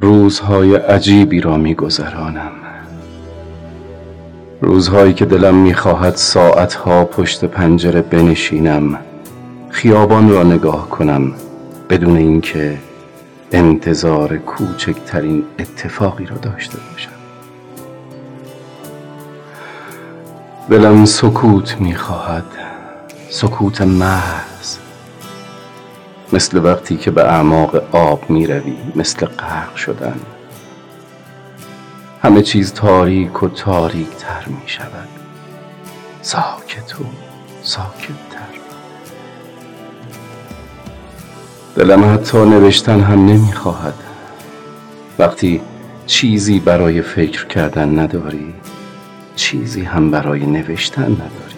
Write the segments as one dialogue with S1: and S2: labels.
S1: روزهای عجیبی را می‌گذرانم، روزهایی که دلم می‌خواهد ساعتها پشت پنجره بنشینم، خیابان را نگاه کنم بدون اینکه انتظار کوچکترین اتفاقی را داشته باشم. دلم سکوت می‌خواهد، سکوت محض، مثل وقتی که به اعماق آب می‌روی، مثل غرق شدن. همه چیز تاریک و تاریک تر می‌شود، ساکت و ساکت تر. دلم حتی نوشتن هم نمی‌خواهد. وقتی چیزی برای فکر کردن نداری، چیزی هم برای نوشتن نداری.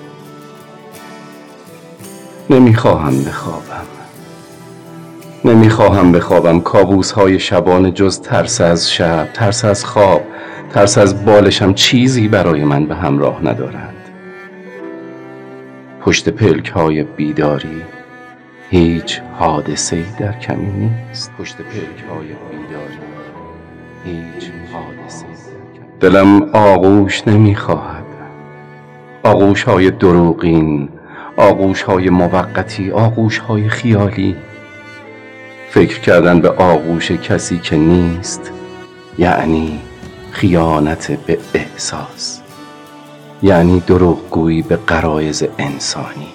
S1: نمیخواهم بخوابم. کابوس‌های شبانه جز ترس از شب، ترس از خواب، ترس از بالشم چیزی برای من به همراه ندارند. پشت پلک‌های بیداری هیچ حادثه‌ای در کمین نیست. دلم آغوش نمیخواهد، آغوش‌های دروغین، آغوش‌های موقتی، آغوش‌های خیالی. فکر کردن به آغوش کسی که نیست یعنی خیانت به احساس، یعنی دروغگویی به غرایز انسانی.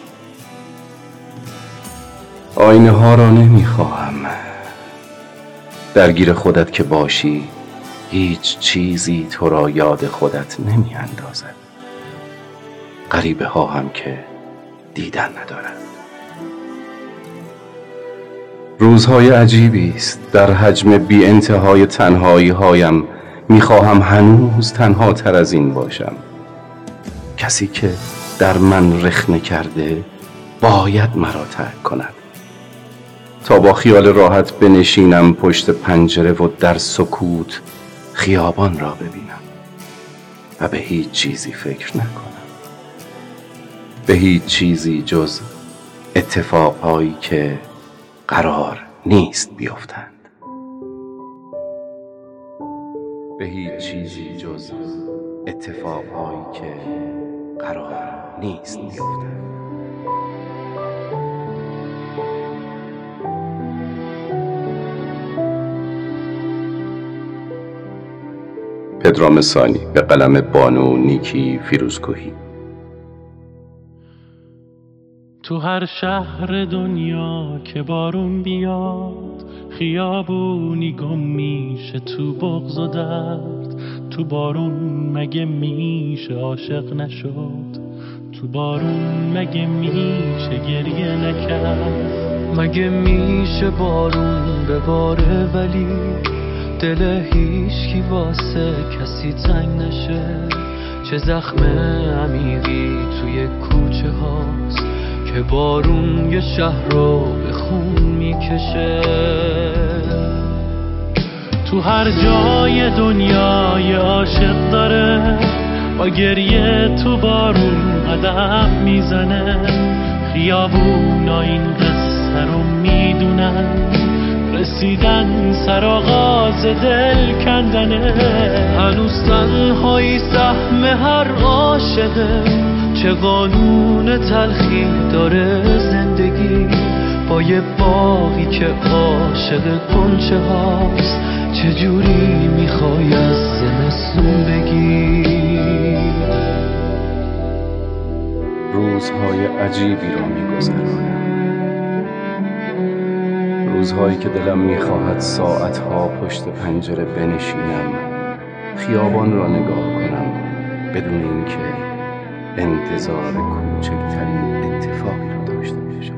S1: آینه ها را نمیخواهم. درگیر خودت که باشی هیچ چیزی تو را یاد خودت نمی اندازد. غریبه ها هم که دیدن ندارد. روزهای عجیبی است. در حجم بی انتهای تنهایی هایم میخواهم هنوز تنها تر از این باشم. کسی که در من رخنه کرده باید مرا ترک کند تا با خیال راحت بنشینم پشت پنجره و در سکوت خیابان را ببینم و به هیچ چیزی فکر نکنم، به هیچ چیزی جز اتفاقهایی که قرار نیست بیفتند، به هیچ چیزی جز اتفاقهایی که قرار نیست بیفتند. پدرام ثانی به قلم بانو نیکی فیروزکوهی.
S2: تو هر شهر دنیا که بارون بیاد، خیابونی گم میشه تو بغض و درد. تو بارون مگه میشه عاشق نشد؟ تو بارون مگه میشه گریه نکرد؟
S3: مگه میشه بارون بباره ولی دل هیچکی واسه کسی تنگ نشه؟ چه زخم عمیقی توی کوچه هاست که بارون یه شهر رو به خون میکشه.
S2: تو هر جای دنیا یه عاشق داره، با گریه تو بارون قدم میزنه. خیابونا این قصه رو میدونن، رسیدن سرآغاز دل کندنه.
S3: هنوز تنهایی سهم هر عاشقه، چه قانون تلخی داره زندگی. با یه باغی که عاشق گنچه هاست، چجوری میخوای از زمستون بگی؟
S1: روزهای عجیبی را میگذرانم، روزهایی که دلم میخواهد ساعتها پشت پنجره بنشینم، خیابان را نگاه کنم بدون اینکه انتظار کوچکترین اتفاقی را داشته باشم.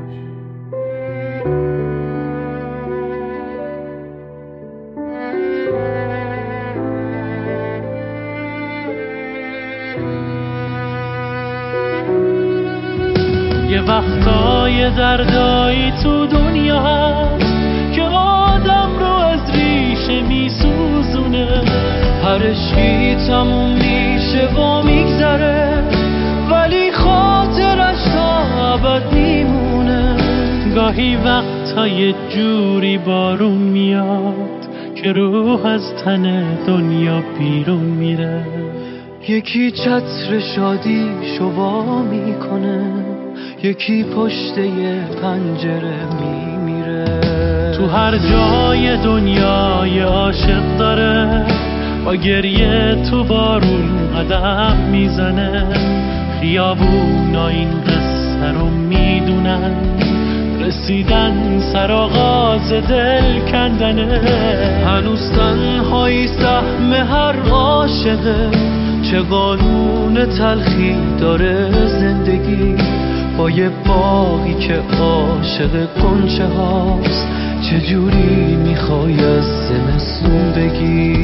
S2: یه وقتای دردایی تو دنیا هست که آدم رو از ریشه میسوزونه.
S3: هر عشقی تموم میشه و میگذره، ولی خاطرش تا ابد میمونه.
S2: گاهی وقتا یه جوری بارون میاد که روح از تن دنیا بیرون میره.
S3: یکی چتر شادی شوا میکنه، یکی پشت یه پنجره میمیره.
S2: تو هر جای دنیا یه عاشق داره، با گریه تو بارون قدم میزنه. خیابونا این قصه رو میدونن، رسیدن سرآغاز دل کندنه.
S3: هنوز تنهایی سهم هر عاشقه، چه قانون تلخی داره زندگی. با یه باغی که عاشق گنچه هاست، چجوری میخوای از زمستون بگی؟